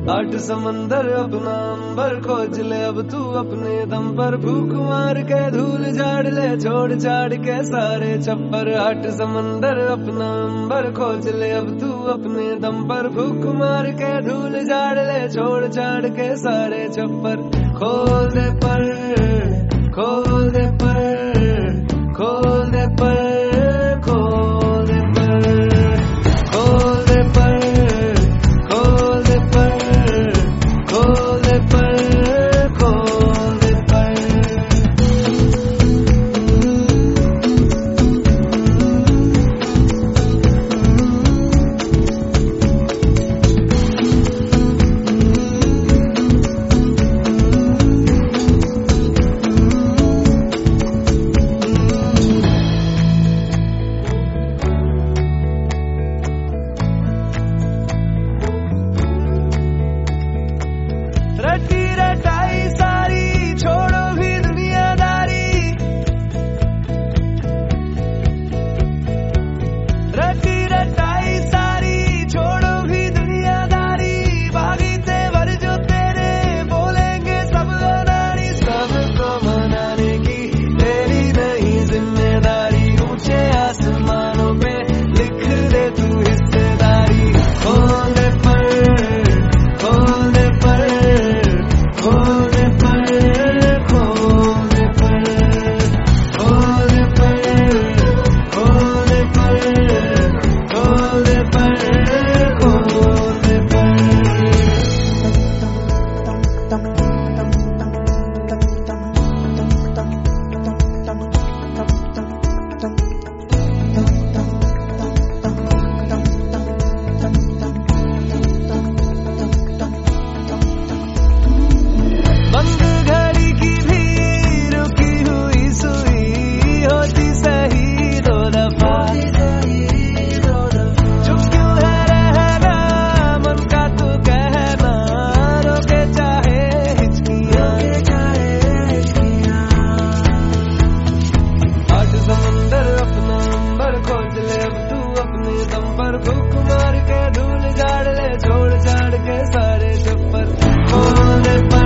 आठ समंदर अपना अंबर खोज ले अब तू अपने दम पर, भूख मार के धूल झाड़ ले छोड़ छाड़ के सारे छप्पर। आठ समंदर अपना अंबर खोज ले अब तू अपने दम पर, भूख मार के धूल झाड़ ले छोड़ छाड़ के सारे छप्पर। खोल दे पर, खोल दे पर, खोल दे पर, खोल दे पर, खोल दे पर, खोल दे पर, खोल दे पर, खोल दे पर। रटी रटाई सारी छोड़ो भी दुनियादारी, रटी रटाई सारी छोड़ो भी दुनियादारी। बागी तेवर जो तेरे बोलेंगे सब अनाड़ी, सबको मनाने की तेरी नहीं जिम्मेदारी। ऊंचे आसमानों पे लिख दे तू हिस्सेदारी। खोल दे पर, खोल दे पर, खोल दे पर, खोल दे पर, खोल दे पर, खोल दे पर, खोल दे पर, खोल दे पर। बंद घड़ी की भी रुकी हुई सुई होती सही दो दफा। चुप क्यों है रहना मन का तू कहना, रोके चाहे हिचकियां। आठ समंदर अपना अंबर खोज ले अब तू अपने दम पर, भूख मार के धूल झाड़ ले छोड़ छाड़ के सारे छप्पर। खोल दे पर,